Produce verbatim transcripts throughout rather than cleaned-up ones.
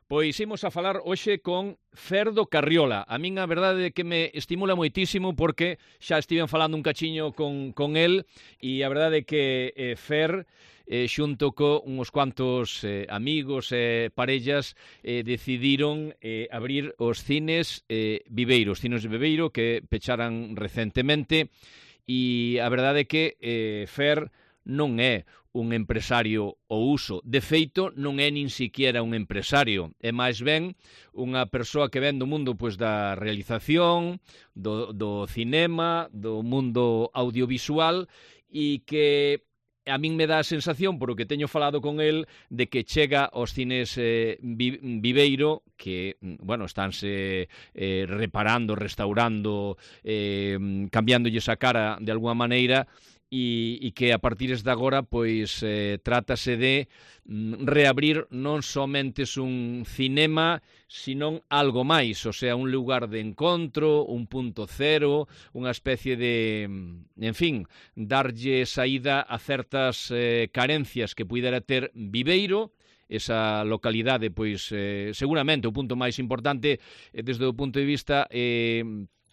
Pois imos a falar hoxe con Fer do Carriola. A min a verdade é que me estimula moitísimo porque xa estiven falando un cachiño con, con el e a verdade é que eh, Fer, eh, xunto co uns cuantos eh, amigos e eh, parellas, eh, decidiron eh, abrir os cines eh, Viveiro, os cines de Viveiro que pecharan recentemente e a verdade é que eh, Fer non é un empresario ao uso. De feito, non é nin siquiera un empresario. É máis ben unha persoa que ven do mundo pois, da realización, do, do cinema, do mundo audiovisual e que a min me dá a sensación, por o que teño falado con el, de que chega aos cines eh, Viveiro, que, bueno, estánse eh, reparando, restaurando, eh, cambiándolles a cara de alguma maneira, e, e que a partir de agora pois eh, trátase de mm, reabrir non somente un cinema, sino algo máis, o sea, un lugar de encontro, un punto cero, unha especie de, en fin, darlle saída a certas eh, carencias que puidera ter Viveiro, esa localidade, pois, eh, seguramente o punto máis importante eh, desde o punto de vista eh,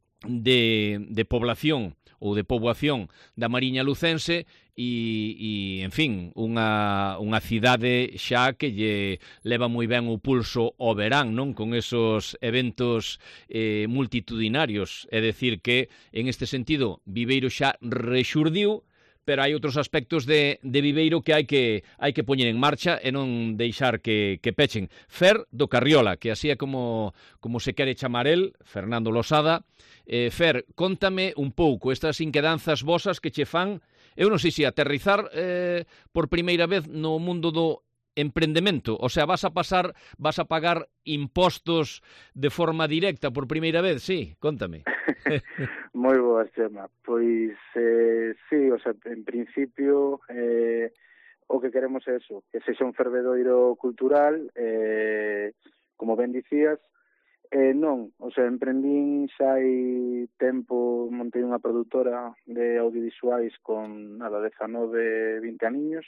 de, de población ou de poboación da Mariña Lucense e, e en fin, unha, unha cidade xa que lle leva moi ben o pulso ao verán, non? Con esos eventos eh, multitudinarios. É dicir que, en este sentido, Viveiro xa rexurdiu, pero hai outros aspectos de, de Viveiro que hai que hai que poñer en marcha e non deixar que, que pechen. Fer do Carriola, que así é como, como se quere chamar el, Fernando Losada. Eh, Fer, contame un pouco estas inquedanzas vosas que che fan, eu non sei se aterrizar eh, por primeira vez no mundo do emprendemento, o sea, vas a pasar, vas a pagar impostos de forma directa por primeira vez, sí, contame. Moi boa, Xema. Pois, eh, sí, o sea, en principio, eh, o que queremos é eso, que sexa un fervedoiro cultural, eh, como ben dicías. Eh, non, o sea, emprendín xa hai tempo, montei unha produtora de audiovisuais con, nada, dezanove, vinte aniños.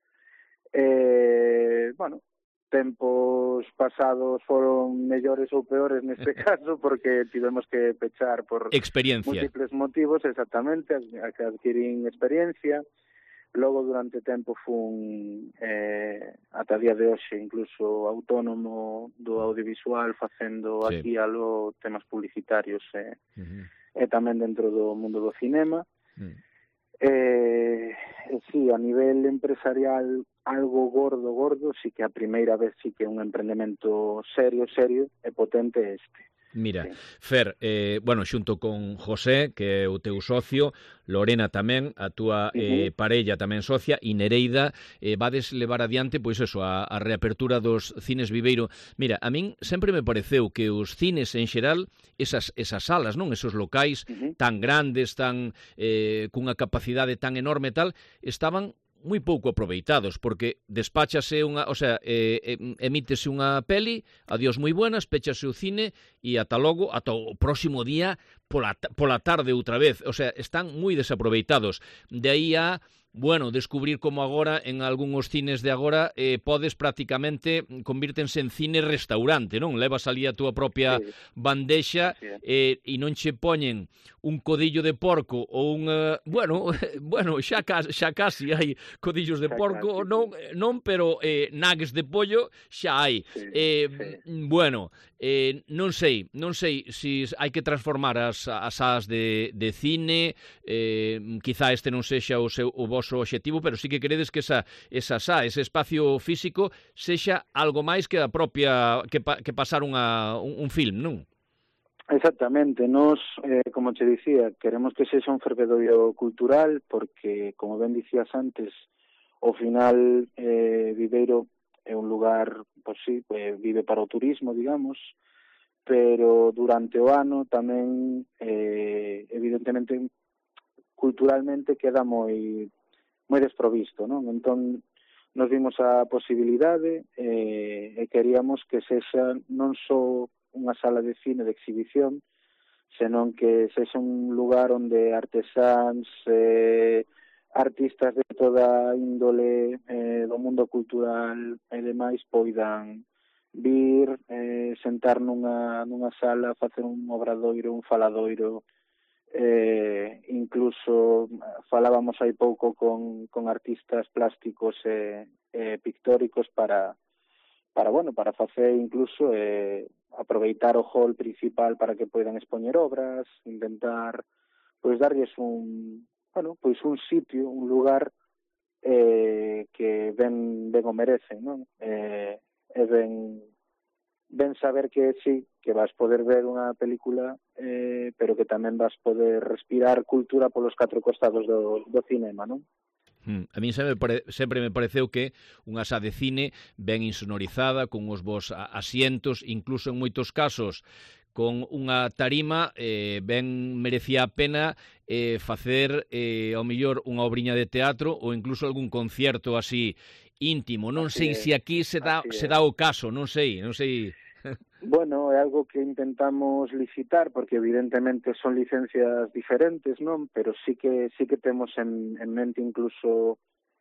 Eh, bueno, tempos pasados foron mellores ou peores neste caso, porque tivemos que pechar por experiencia. Múltiples motivos, exactamente, a que adquirín experiencia. Logo, durante tempo, fun eh, ata día de hoxe incluso autónomo do audiovisual, facendo sí. aquí alo temas publicitarios e, uh-huh. e tamén dentro do mundo do cinema. Uh-huh. Eh, e sí, a nivel empresarial, algo gordo, gordo, sí que a primeira vez sí que un emprendemento serio, serio e potente é este. Mira, sí. Fer, eh, bueno, xunto con José, que é o teu socio, Lorena tamén, a túa eh, uh-huh. parella tamén socia, e Nereida, eh, vades levar adiante, pois eso, a, a reapertura dos cines Viveiro. Mira, a min sempre me pareceu que os cines en xeral, esas, esas salas, non, esos locais uh-huh. tan grandes, tan eh, cunha capacidade tan enorme tal, estaban moi pouco aproveitados, porque despáchase unha, o sea, eh, emítese unha peli, adiós moi buenas, péchase o cine e ata logo, ata o próximo día pola, pola tarde outra vez, o sea, están moi desaproveitados. De aí a, bueno, descubrir como agora en algúns cines de agora eh, podes prácticamente convírtense en cine-restaurante, non? Levas ali a túa propia sí. bandexa sí. eh, e non che poñen un codillo de porco ou un, uh, bueno, bueno, xa, xa casi hai codillos de porco, xa non, non, pero eh, nuggets de pollo xa hai. Sí, eh, sí. Bueno, eh, non sei, non sei se si hai que transformar as, as salas de, de cine, eh, quizá este non sexa o, seu, o voso obxectivo, pero sí que queredes que esa, esa sa, ese espacio físico sexa algo máis que a propia, que, pa, que pasar unha, un, un film, non? Exactamente, nos, eh, como te dicía, queremos que sexa un fervedoiro cultural porque, como ben dicías antes, ao final eh, Viveiro é un lugar, pois sí, eh, vive para o turismo, digamos, pero durante o ano tamén, eh, evidentemente, culturalmente queda moi moi desprovisto, non? Entón, nos vimos a posibilidade eh, e queríamos que sexa non só unha sala de cine de exhibición, senón que sexa un lugar onde artesáns, eh, artistas de toda índole eh, do mundo cultural e demais poidan vir, sentar nunha, nunha sala, facer un obradoiro, un faladoiro, eh, incluso falábamos hai pouco con, con artistas plásticos e eh, eh, pictóricos para, para, bueno, para facer incluso eh, aproveitar o hall principal para que poidan expoñer obras, intentar, pois, darlles un, bueno, pois un sitio, un lugar eh, que ben, ben o merecen, non? Eh, e ben, ben saber que sí, que vas poder ver unha película, eh, pero que tamén vas poder respirar cultura polos catro costados do, do cinema, non? Mm. A mí sempre me, pare... sempre me pareceu que unha sá de cine ben insonorizada, con os vos asientos, incluso en moitos casos con unha tarima, eh, ben merecía a pena eh, facer eh, ao mellor unha obriña de teatro ou incluso algún concierto así íntimo. Non Así sei é, se aquí se dá, se dá o caso, non sei, non sei... Bueno, é algo que intentamos licitar porque evidentemente son licencias diferentes, non? Pero sí que sí que temos en, en mente incluso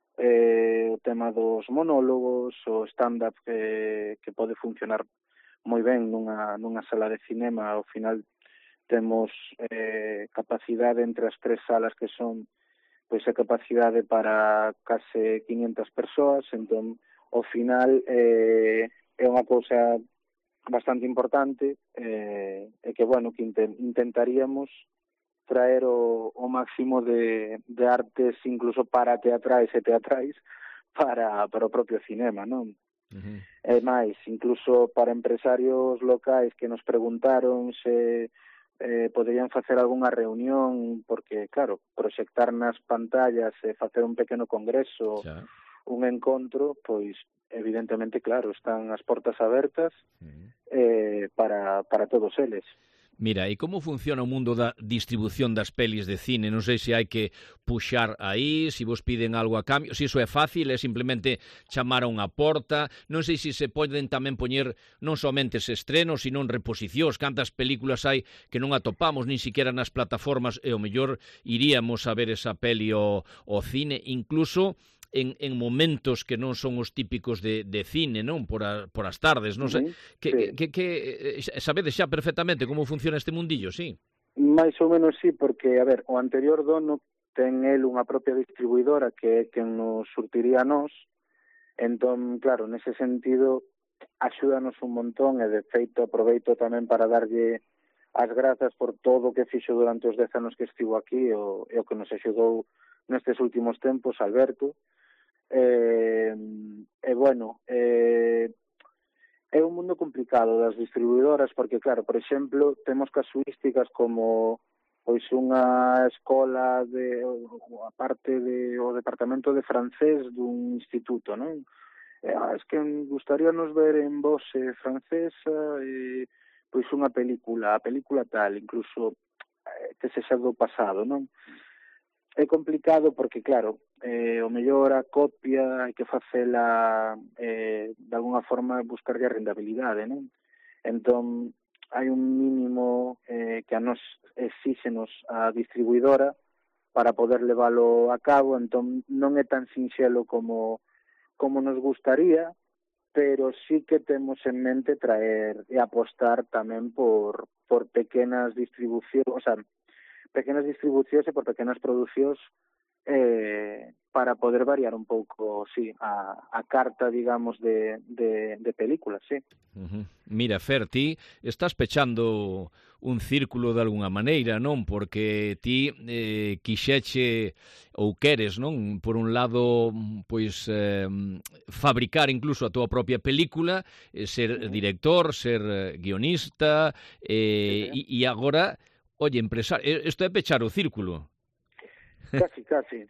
eh, o tema dos monólogos, o stand-up que, que pode funcionar moi ben nunha, nunha sala de cinema. Ao final temos eh, capacidade entre as tres salas que son, pois, a capacidade para case quinhentas persoas, entón ao final eh, é unha cousa bastante importante, eh, e que, bueno, que intentaríamos traer o, o máximo de, de artes incluso para teatrais e teatrais para, para o propio cinema, non? Uh-huh. E máis, incluso para empresarios locais que nos preguntaron se eh, poderían facer algunha reunión, porque, claro, proxectar nas pantallas e facer un pequeno congreso, xa, un encontro, pois, evidentemente, claro, están as portas abertas uh-huh. eh, para, para todos eles. Mira, e como funciona o mundo da distribución das pelis de cine? Non sei se hai que puxar aí, se vos piden algo a cambio, se iso é fácil, é simplemente chamar a unha porta, non sei se se poden tamén poñer non somente se estrenos, sino en reposicións, cantas películas hai que non atopamos nin siquiera nas plataformas e o mellor iríamos a ver esa peli ao, ao cine, incluso en, en momentos que non son os típicos de, de cine, non? Por, a, por as tardes, non sei. Uh-huh. Que, sí. que, que, que sabedes xa perfectamente como funciona este mundillo, sí? Mais ou menos sí, porque, a ver, o anterior dono ten el unha propia distribuidora que é quen nos surtiría a nós, entón, claro, nese sentido, axúdanos un montón e, de feito, aproveito tamén para darlle as grazas por todo o que fixo durante os dez anos que estivo aquí e o, e o que nos axudou nestes últimos tempos, Alberto. Eh, e bueno, eh, é un mundo complicado das distribuidoras porque, claro, por exemplo, temos casuísticas como pois unha escola de, a parte de o departamento de francés dun instituto, non? Eh, es que gustaríanos ver en Vose francesa e pois unha película, a película tal, incluso eh, que sexa do pasado, non? É complicado porque, claro, eh, o mellor a copia hai que facela eh, de alguna forma buscarlle a rentabilidade, non? Entón, hai un mínimo eh, que a nos exíxenos a distribuidora para poder leválo a cabo, entón non é tan sinxelo como, como nos gustaría, pero sí que temos en mente traer e apostar tamén por, por pequenas distribucións, o sea, pequenas distribucións e por pequenas producións eh, para poder variar un pouco, sí, a, a carta, digamos, de, de, de películas, sí. Uh-huh. Mira, Fer, ti estás pechando un círculo de alguna maneira, non? Porque ti eh, quixeche ou queres, non? Por un lado, pois, eh, fabricar incluso a tua propia película, eh, ser uh-huh. director, ser guionista, eh, e, e agora... Oye, empresario, isto é pechar o círculo. Casi, casi.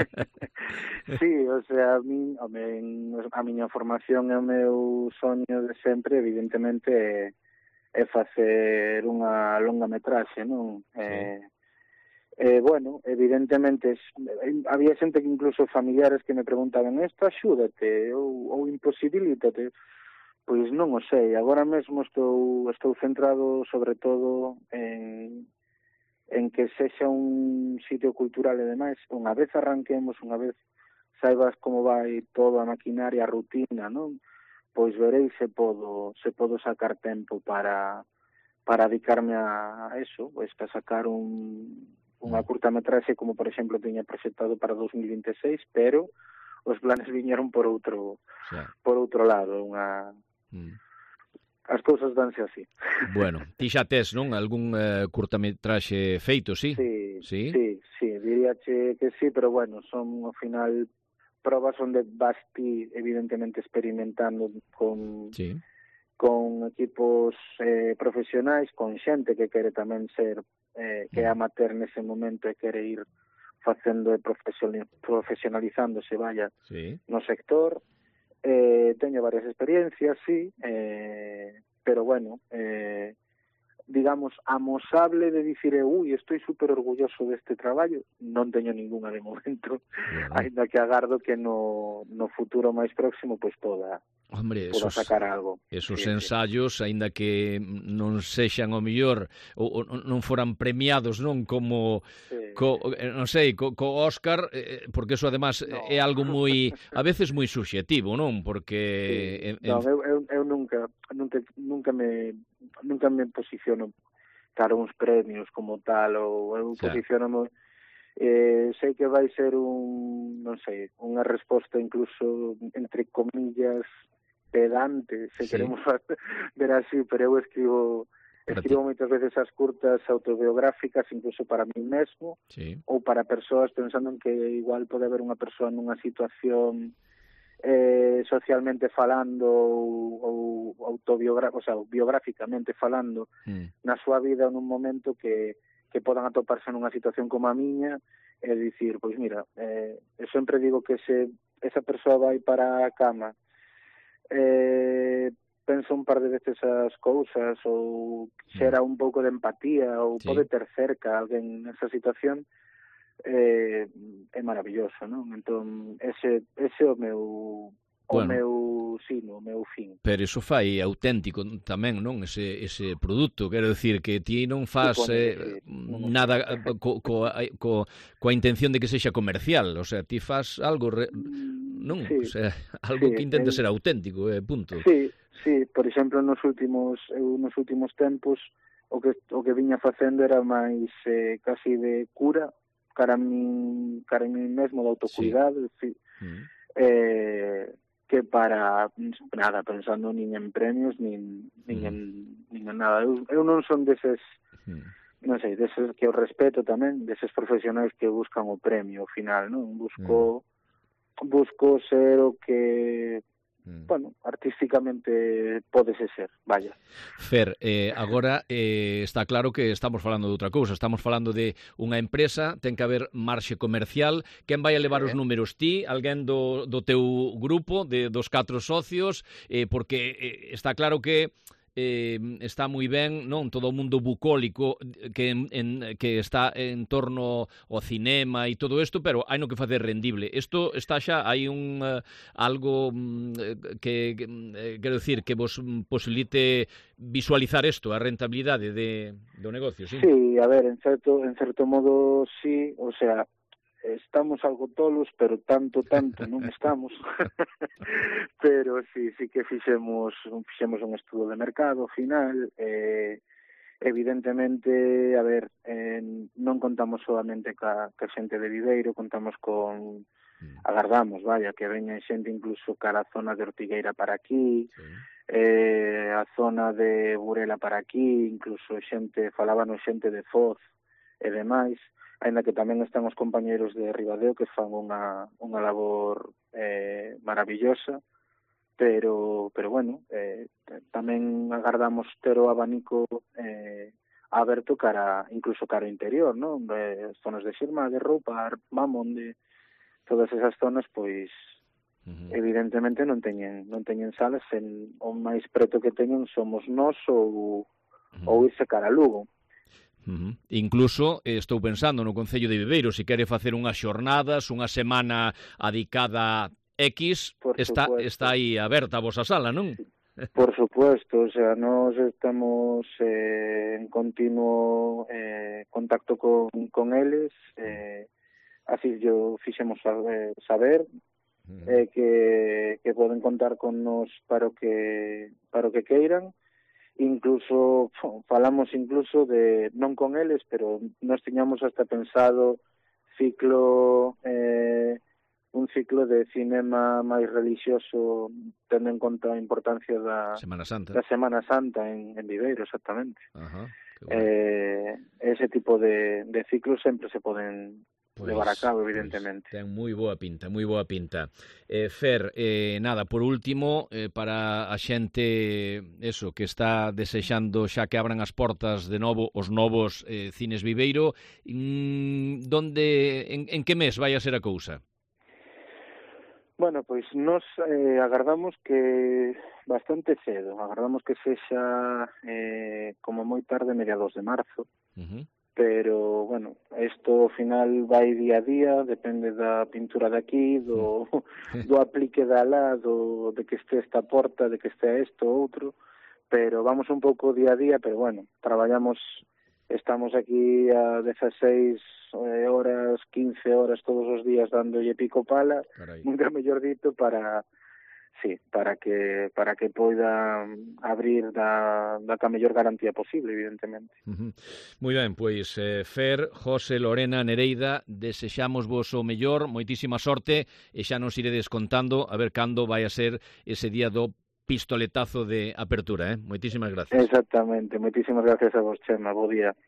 Sí, o sea, a, mí, a miña formación e o meu soño de sempre, evidentemente, é, é facer unha longa metraxe, non? Sí. Eh, eh, bueno, evidentemente, había xente que incluso familiares que me preguntaban, isto axúdate ou, ou imposibilítate. Pois non o sei, agora mesmo estou estou centrado sobre todo en, en que sexa un sitio cultural e demais. Unha vez arranquemos, unha vez saibas como vai toda a maquinaria, a rutina, non? pois verei se podo se podo sacar tempo para para dedicarme a eso, pois para sacar un unha curtametraxe como por exemplo tiña proxectado para dos mil vinte e seis, pero os planes viñeron por outro sí. por outro lado, unha mm. As cousas danse así. Bueno, ti xa tes, non, algún eh, curtametraxe feito, sí? Sí, sí, sí, sí, diríache que sí, pero bueno, son ao final probas onde vas ti evidentemente experimentando con sí. con equipos eh, profesionais, con xente que quere tamén ser eh, que é amateur nese momento e quere ir facendo e profesionalizándose, vaya, sí. no sector. Eh, teño varias experiencias, sí, eh, pero bueno, eh, digamos, amosable de dicir, ui, estou super orgulloso deste traballo, non teño ninguna de momento, bueno. Ainda que agardo que no, no futuro máis próximo pois poda, Hombre, poda esos, sacar algo. Esos sí, ensayos, sí. aínda que non sexan o mellor, ou, ou non foran premiados, non, como, sí. co, non sei, co, co Óscar, eh, porque eso además no. é algo moi, a veces moi subxetivo, non? Porque... Sí. En, non, eu, eu, eu nunca, nunca, nunca me nunca me posiciono cara uns premios como tal, ou eu sí. posiciono eh, sei que vai ser un, non sei, unha resposta incluso entre comillas pedante, se sí. queremos ver así, pero eu escribo escribo moitas veces as curtas autobiográficas incluso para mí mesmo sí. ou para persoas pensando en que igual pode haber unha persoa nunha situación eh, socialmente falando ou, ou autobiográfica, o sea, biográficamente falando mm. na súa vida nun momento que, que podan atoparse nunha situación como a miña e dicir, pois mira, eh, eu sempre digo que se esa persoa vai para a cama eh, penso un par de veces as cousas ou xera un pouco de empatía ou sí. pode ter cerca alguén nesa situación, eh, é maravilloso, non? Entón, ese, ese é o meu o bueno, meu sino, o meu fin. Pero iso fai auténtico tamén, non? Ese, ese produto, quero decir que ti non faz eh, sí. nada co, co, co, coa intención de que sexa comercial, o sea, ti faz algo re... non, sí, o sea, algo sí, que intenta el... ser auténtico, eh, punto. Sí, sí, por exemplo, nos últimos eu nos últimos tempos o que o que viña facendo era máis eh, casi de cura cara a min, cara a min mesmo de autocuidado, sí. mm. eh, que para nada pensando nin en premios nin nin mm. en nin en nada. Eu, eu non son deses mm. non sei, deses que eu respeto tamén, deses profesionais que buscan o premio ao final, non? Busco mm. busco ser o que, mm. bueno, artísticamente pódese ser, vaya. Fer, eh, agora eh, está claro que estamos falando de outra cousa, estamos falando de unha empresa, ten que haber marxe comercial, quen vai a levar sí. os números ti, alguén do, do teu grupo, de, dos catro socios, eh, porque eh, está claro que eh, está moi ben, non, todo o mundo bucólico que en, en, que está en torno ao cinema e todo isto, pero hai no que facer rendible. Isto está xa, hai un uh, algo um, que, que eh, quero decir, que vos posibilite visualizar isto, a rentabilidade de, do negocio, sí? Sí, a ver, en certo, en certo modo sí, o sea, estamos algo tolos, pero tanto, tanto non estamos. Pero sí, sí que fixemos, fixemos un estudo de mercado final. Eh, evidentemente, a ver, eh, non contamos solamente ca, ca xente de Viveiro, contamos con, agardamos, vaya, que veña xente incluso cara a zona de Ortigueira para aquí, sí. eh, a zona de Burela para aquí, incluso xente, falábanos xente de Foz e demais, ainda que tamén están os compañeros de Ribadeo que fan unha, unha labor eh, maravillosa, pero, pero bueno, eh, tamén agardamos ter o abanico eh, aberto cara, incluso cara ao interior, non? Eh, zonas de Xirma, de Roupa, Mamón, de todas esas zonas, pois, uh-huh. evidentemente non teñen non teñen salas, en, o máis preto que teñen somos nós ou, uh-huh. ou irse cara a Lugo. Uh-huh. Incluso eh, estou pensando no Concello de Viveiro, se quere facer unhas xornadas, unha semana adicada X, está, está aí aberta a vosa sala, non? Sí. Por supuesto, o sea, nos estamos eh, en continuo eh, contacto con, con eles, eh, así yo fixemos saber, saber uh-huh. eh, que, que poden contar con nos para o que, para o que queiran. Incluso, falamos incluso de, non con eles, pero nós tiñamos hasta pensado ciclo, eh, un ciclo de cinema máis religioso, tendo en conta a importancia da Semana Santa, da Semana Santa en, en Viveiro, exactamente. Ajá, eh, ese tipo de, de ciclos sempre se poden Pois, levar a cabo, evidentemente. Pois, ten moi boa pinta, moi boa pinta. Eh, Fer, eh, nada, por último, eh, para a xente eso que está desexando xa que abran as portas de novo os novos eh, cines Viveiro, mm, donde, en, en que mes vai a ser a cousa? Bueno, pois nos eh, agardamos que bastante cedo, agardamos que sexa eh, como moi tarde, mediados de marzo, uh-huh. Pero, bueno, isto ao final vai día a día, depende da pintura de aquí, do, do aplique de alá, do, de que este esta porta, de que este isto outro, pero vamos un pouco día a día, pero bueno, traballamos, estamos aquí a dezaseis horas, quince horas todos os días dándolle pico pala, nunca mellor dito, para... Sí, para que para que poida abrir da, da ca mellor garantía posible, evidentemente. Uh-huh. Moi ben, pois eh, Fer, José, Lorena, Nereida, desexamos vos o mellor, moitísima sorte, e xa nos iredes contando a ver cando vai a ser ese día do pistoletazo de apertura, eh? Moitísimas gracias. Exactamente, moitísimas gracias a vos, Chema, bo día.